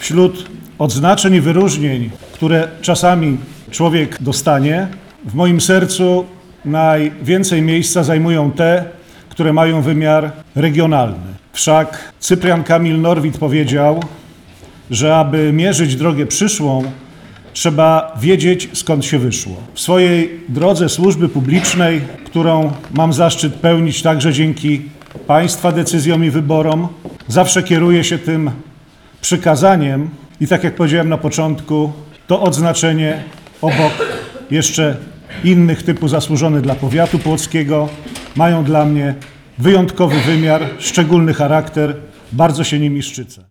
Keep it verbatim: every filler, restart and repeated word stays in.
Wśród odznaczeń i wyróżnień, które czasami człowiek dostanie, w moim sercu najwięcej miejsca zajmują te, które mają wymiar regionalny. Wszak Cyprian Kamil Norwid powiedział, że aby mierzyć drogę przyszłą, trzeba wiedzieć, skąd się wyszło. W swojej drodze służby publicznej, którą mam zaszczyt pełnić także dzięki Państwa decyzjom i wyborom, zawsze kieruję się tym przykazaniem i tak jak powiedziałem na początku, to odznaczenie obok jeszcze innych typu zasłużony dla powiatu płockiego mają dla mnie wyjątkowy wymiar, szczególny charakter. Bardzo się nimi szczycę.